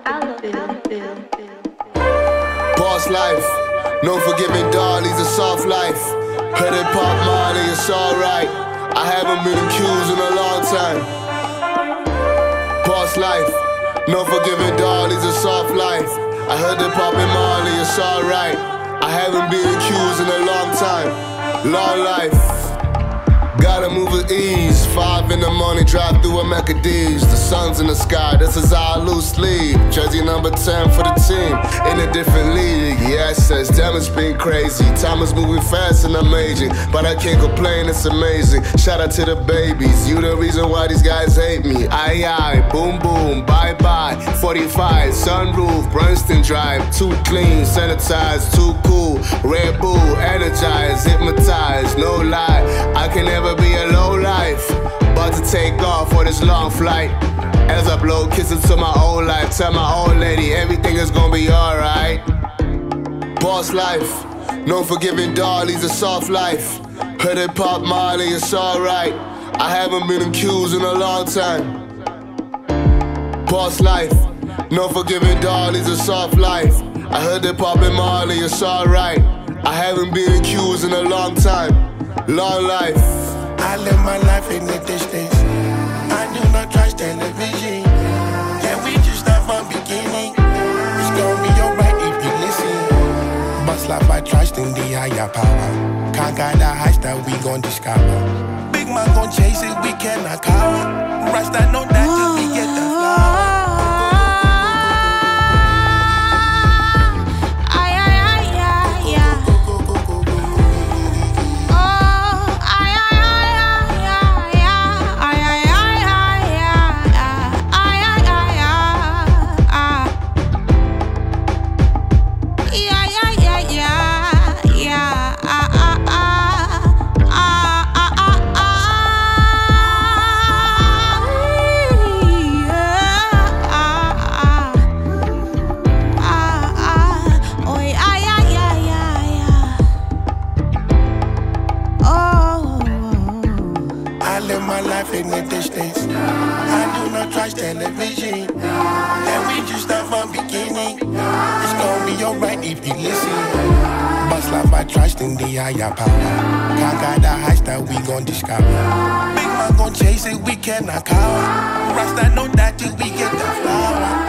Boss life, no forgiving darlings, a soft life. Heard it pop Molly, it's alright. I haven't been accused in a long time. Boss life, no forgiving darlings, a soft life. I heard it poppin' Molly, it's alright. I haven't been accused in a long time. Long life. Gotta move with ease. 5 in the morning, drive through a Macadis. The sun's in the sky, this is our loose sleep. Jersey number 10 for the team, in a different league. Yeah, it says, damn, it's been crazy. Time is moving fast and amazing, but I can't complain, it's amazing. Shout out to the babies, you the reason why these guys hate me. Aye, aye, boom, boom, bye, bye. 45, sunroof, Brunston Drive. Too clean, sanitized, too cool. Red Bull, energized, hypnotized, no lie. I can never be a low life, about to take off for this long flight. As I blow kisses to my old life, tell my old lady everything is gonna be alright. Boss life, no forgiving darlings, a soft life. Heard it pop Molly, it's alright. I haven't been accused in a long time. Boss life, no forgiving darlings, a soft life. I heard it poppin' Molly, it's alright. I haven't been accused in a long time. Long life. I live my life in the distance. I do not trust television. Yeah, we just start from beginning. It's gonna be alright if you listen. Bust life by trusting the higher power. Can't guide the heights that we gon' discover. Big man gon' chase it, we cannot cower. Rasta know that till we get the flower. In the distance, I do not trust television. And we just start from beginning. It's gonna be alright if you listen. Bust life by trusting the higher power. Can't guide the heights that we gon' discover. Big man gon' chase it, we cannot cower. Rasta know that till we get the flower.